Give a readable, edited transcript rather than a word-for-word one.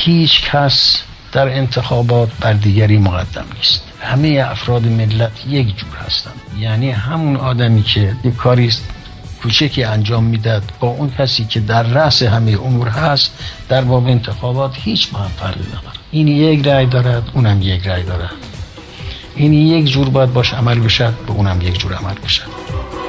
هیچ کس در انتخابات بر دیگری مقدم نیست. همه افراد ملت یک جور هستند. یعنی همون آدمی که یک کاری کوچکی انجام میداد با اون کسی که در رأس همه امور هست در باب انتخابات هیچ با هم فرقی نداره. این یک رأی دارد، اونم یک رأی دارد. این یک جور باید باش عمل بشه، به اونم یک جور عمل بشه.